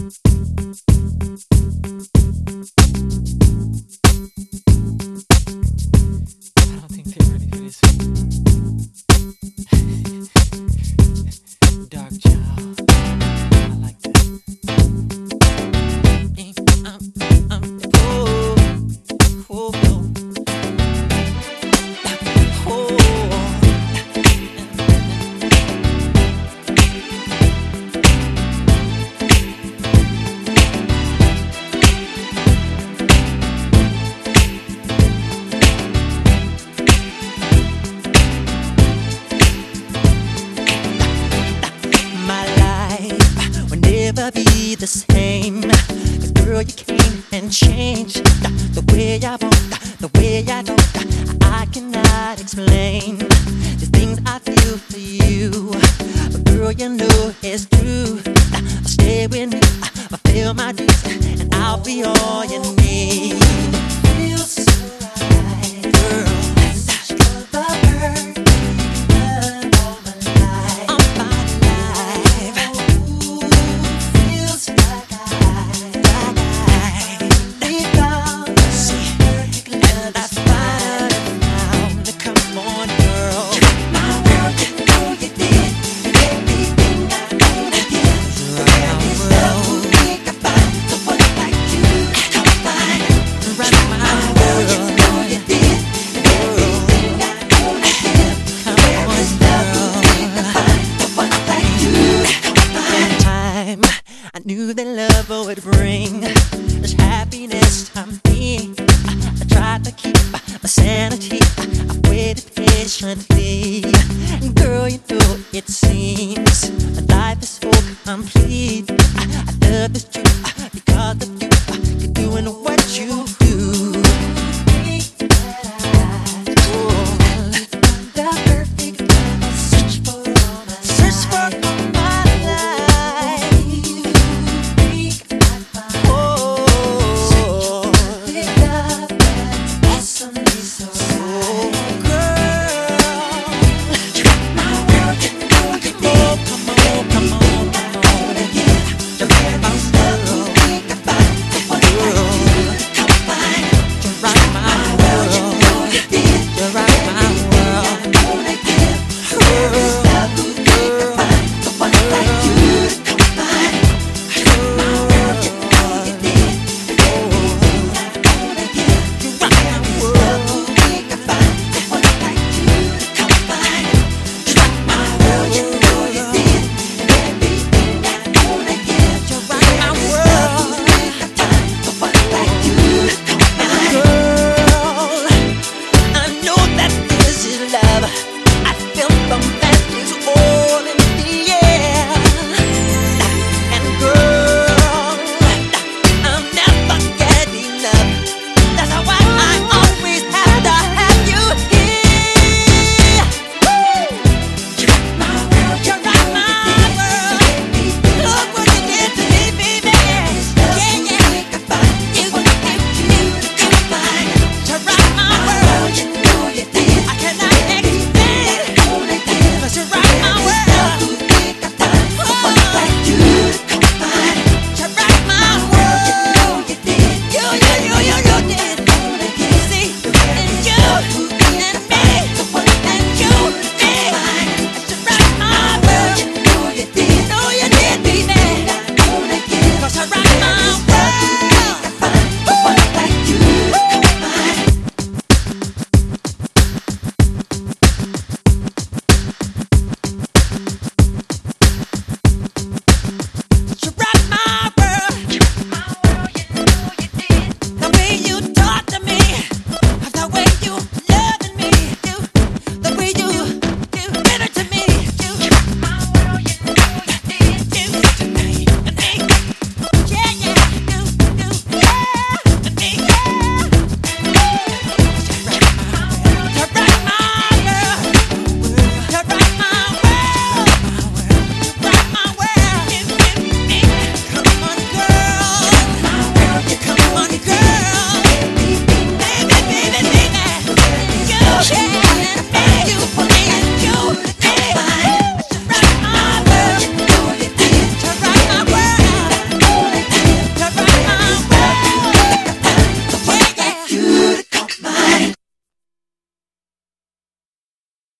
don't think they're ready for this. Dark child. I like that. Oh, oh, oh. My life will never be the same. 'Cause girl, you came and changed the way I walk, the way I talk. I cannot explain the things I feel for you. But girl, you know it's true. Stay with me, fulfill my dreams, and I'll be all you need. Feels so right, girl. I knew that love would bring this happiness to me. I tried to keep my sanity. I waited patiently. And girl, you know it seems my life is so complete. I love this truth because the